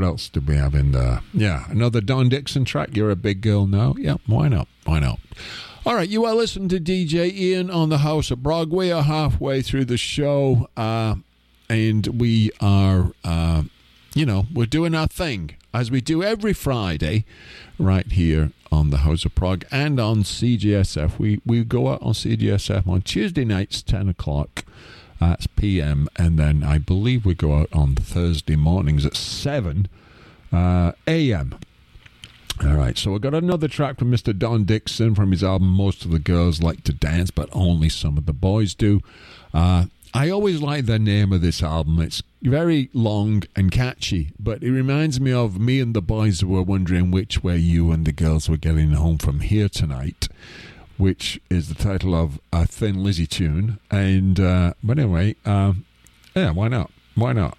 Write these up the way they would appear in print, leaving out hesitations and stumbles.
else did we have in there? Yeah, another Don Dixon track, You're a Big Girl Now. Yeah, why not? Why not? All right, you are listening to DJ Ian on the House of Prog. We are halfway through the show, and we are, we're doing our thing, as we do every Friday, right here on the House of Prog and on CGSF. We go out on CGSF on Tuesday nights, 10 o'clock. That's PM, and then I believe we go out on Thursday mornings at 7 AM. All right, so we've got another track from Mr. Don Dixon from his album Most of the Girls Like to Dance, but only some of the boys do. I always like the name of this album. It's very long and catchy, but it reminds me of Me and the Boys Who Were Wondering Which Way You and the Girls Were Getting Home From Here Tonight, which is the title of a Thin Lizzy tune. And but anyway, yeah, why not? Why not?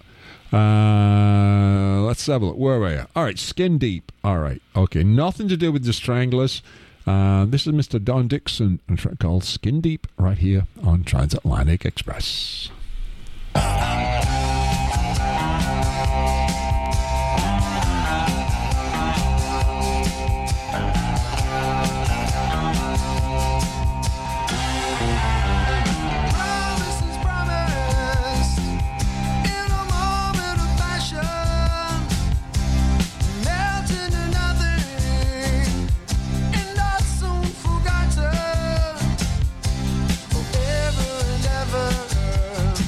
Let's have a look. Where are you? All right, Skin Deep. All right, okay, nothing to do with the Stranglers. This is Mr. Don Dixon, a track called Skin Deep, right here on Transatlantic Express. Forever and ever.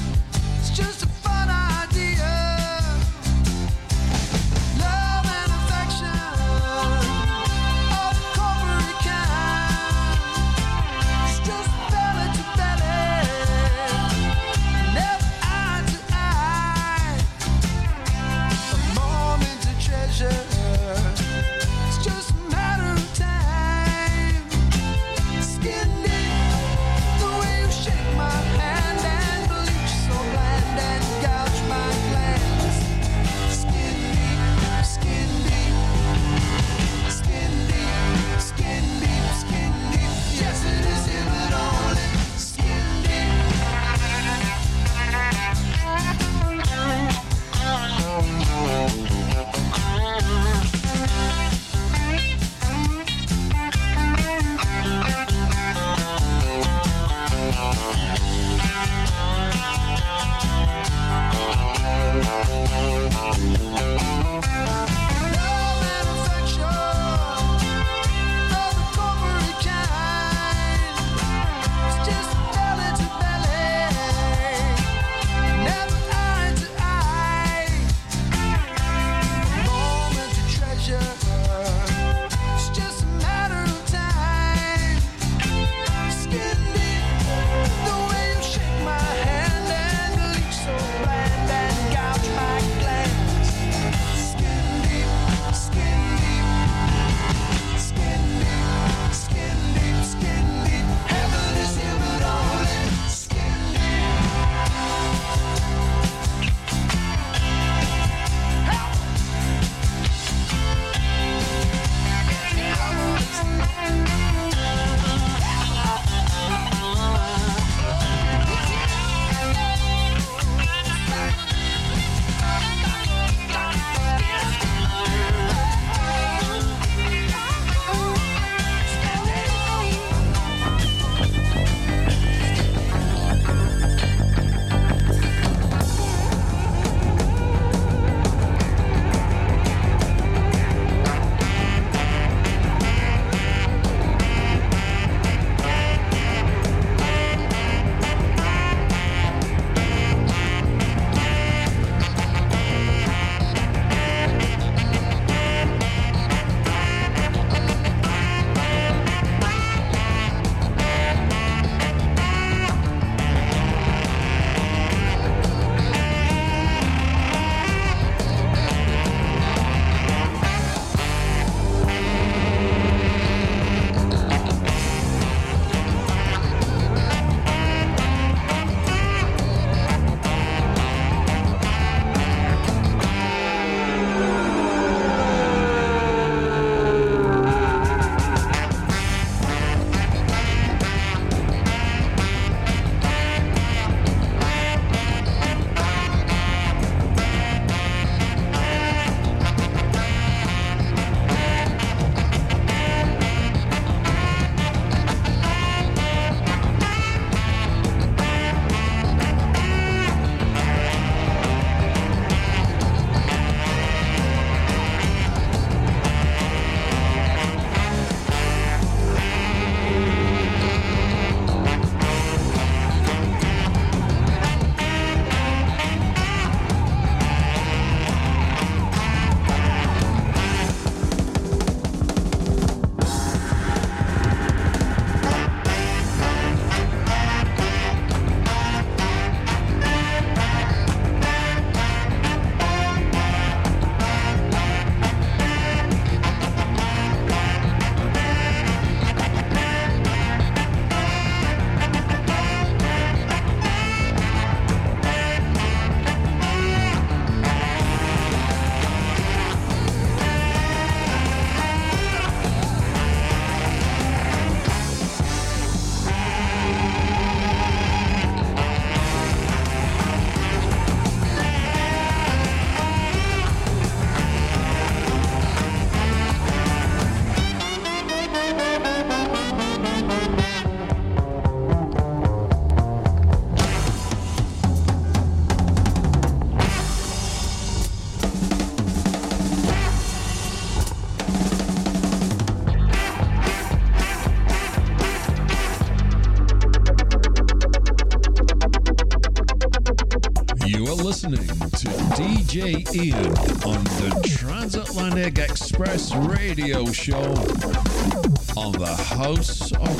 listening to DJ Ian on the Transatlantic Express radio show on the House of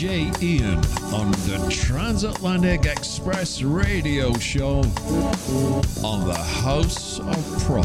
DJ Ian on the Transatlantic Express radio show on the House of Prog.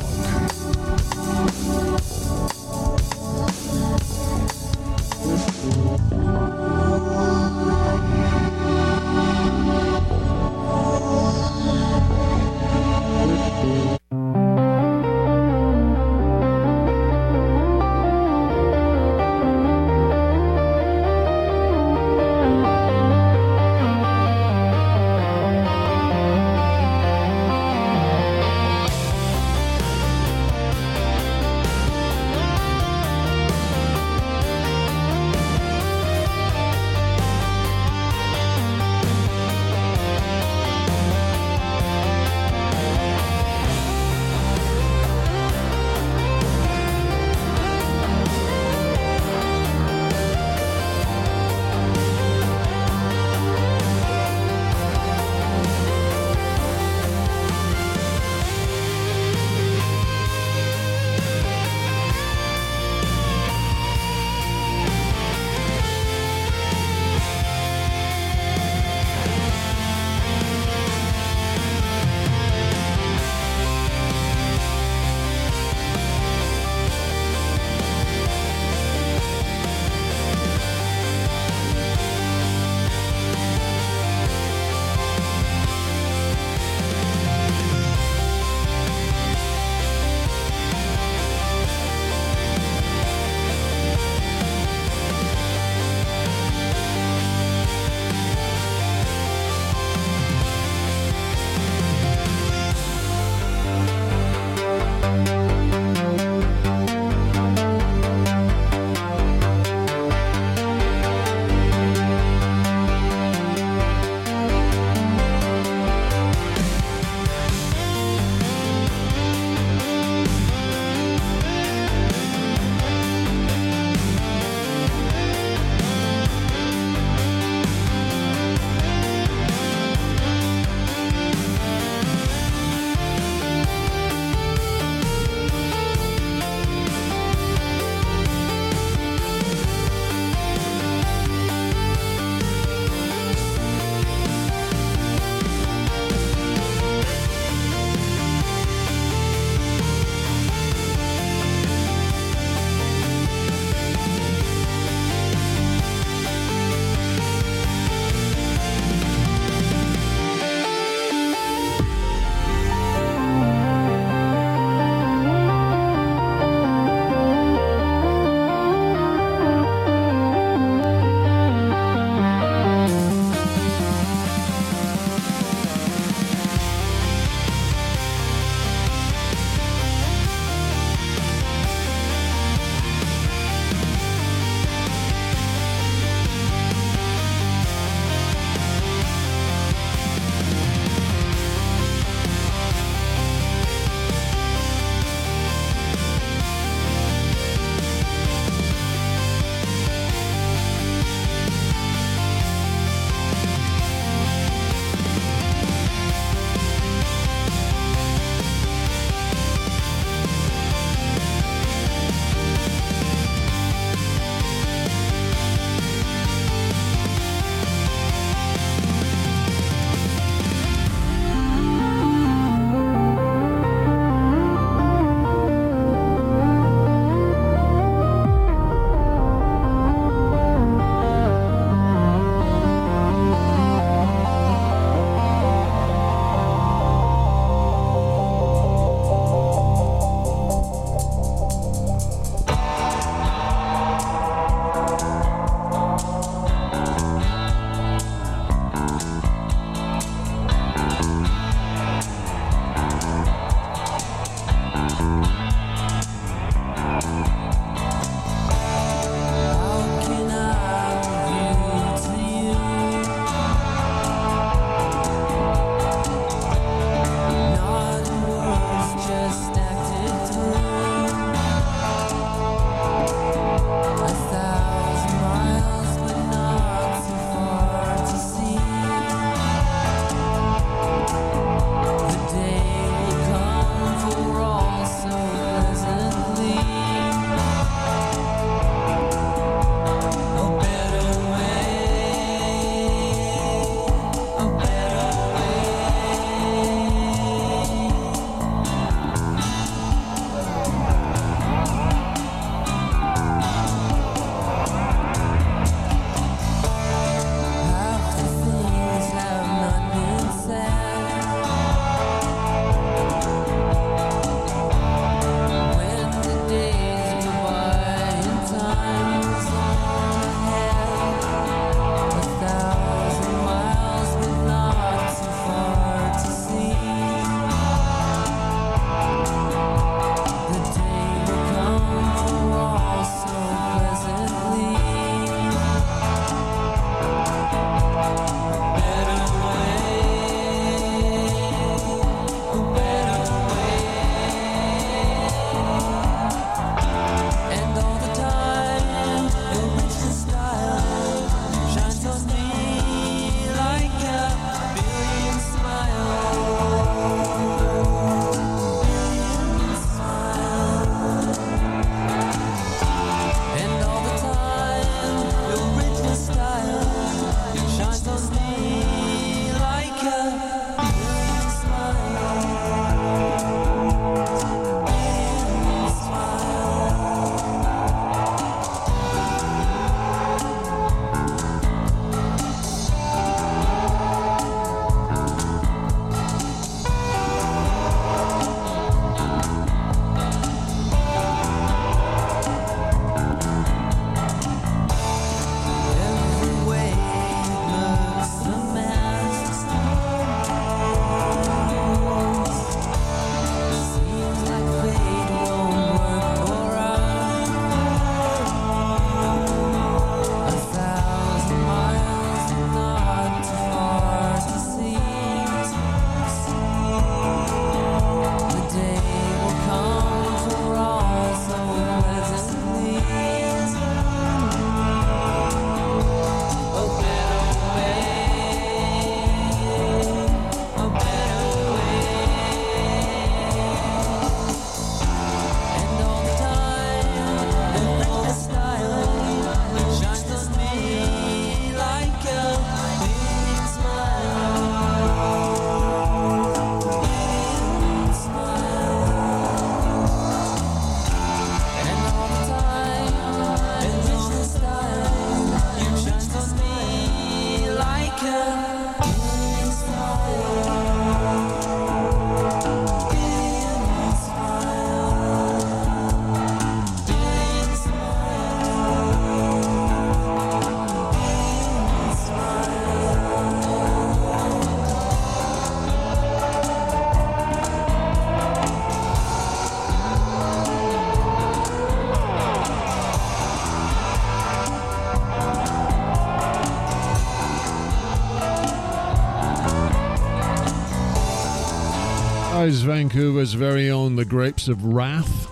guys, Vancouver's very own The Grapes of Wrath.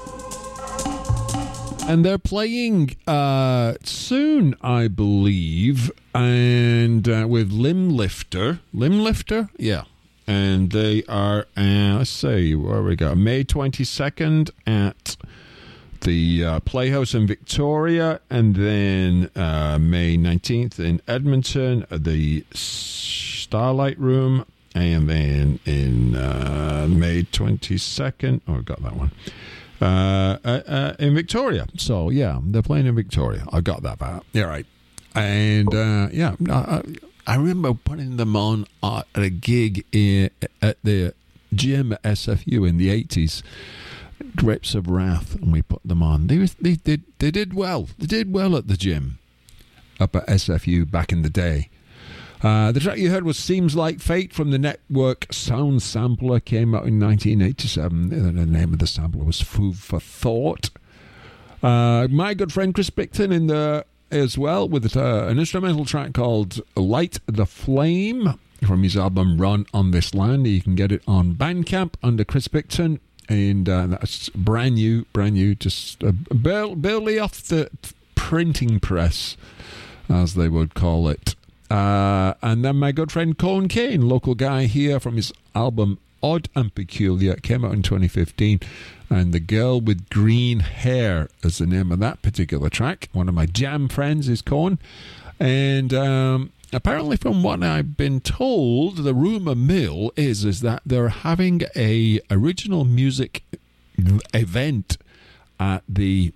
And they're playing soon, I believe, and with Limblifter. Limblifter? Yeah. And they are, let's see, where we go? May 22nd at the Playhouse in Victoria, and then May 19th in Edmonton, the Starlight Room, and then in May 22nd, oh, I got that one, in Victoria. So, yeah, they're playing in Victoria. I got that part. Yeah, right. And, yeah, I remember putting them on at a gig at the gym at SFU in the 80s. Grapes of Wrath, and we put them on. They did well. They did well at the gym up at SFU back in the day. The track you heard was Seems Like Fate from the Network Sound Sampler. Came out in 1987. The name of the sampler was Food for Thought. My good friend Chris Bicton in there as well with an instrumental track called Light the Flame from his album Run on This Land. You can get it on Bandcamp under Chris Bicton. And that's brand new, just barely off the printing press, as they would call it. And then my good friend Colin Kane, local guy here, from his album Odd and Peculiar, came out in 2015. And The Girl with Green Hair is the name of that particular track. One of my jam friends is Colin. And apparently, from what I've been told, the rumour mill is that they're having a original music event at the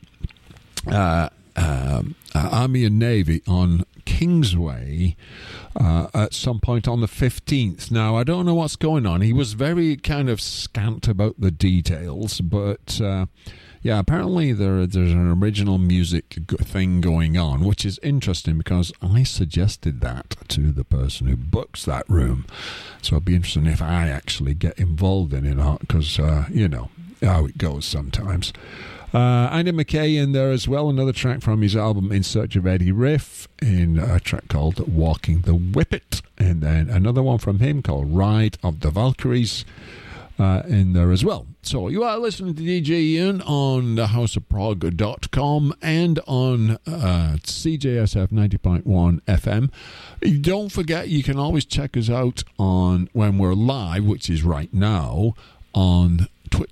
Army and Navy on Kingsway at some point on the 15th. Now, I don't know what's going on. He was very kind of scant about the details, but yeah, apparently there's an original music thing going on, which is interesting because I suggested that to the person who books that room. So it'd be interesting if I actually get involved in it, because, you know, how it goes sometimes. Andy McKay in there as well, another track from his album In Search of Eddie Riff, in a track called Walking the Whippet, and then another one from him called Ride of the Valkyries in there as well. So you are listening to DJ Ian on thehouseofprog.com and on CJSF 90.1 FM. Don't forget, you can always check us out on when we're live, which is right now, on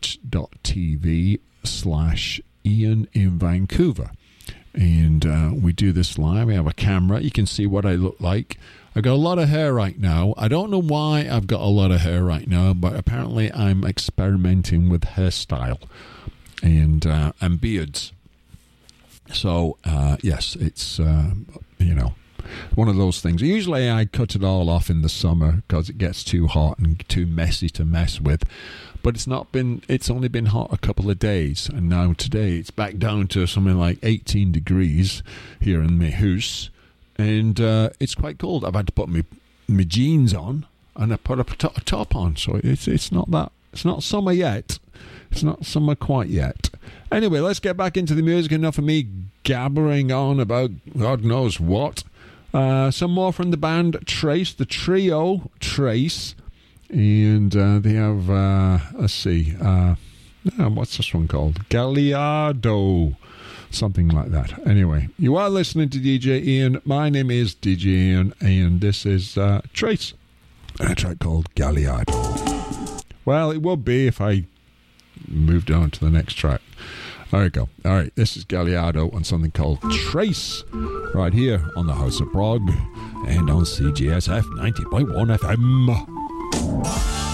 twitch.tv/Ian in Vancouver. And we do this live. We have a camera. You can see what I look like. I've got a lot of hair right now. I don't know why I've got a lot of hair right now, but apparently I'm experimenting with hairstyle and beards. So, yes, it's, you know, one of those things. Usually I cut it all off in the summer because it gets too hot and too messy to mess with. But it's only been hot a couple of days, and now today it's back down to something like 18 degrees here in my house, and it's quite cold. I've had to put my jeans on, and I put a top on, so it's not summer yet. It's not summer quite yet. Anyway, let's get back into the music. Enough of me gabbering on about God knows what. Some more from the band Trace, the trio Trace. And they have, let's see, what's this one called? Galliardo, something like that. Anyway, you are listening to DJ Ian. My name is DJ Ian, and this is Trace, and a track called Galliardo. Well, it would be if I moved on to the next track. There we go. All right, this is Galliardo on something called Trace, right here on the House of Prog and on CGSF 90.1 FM.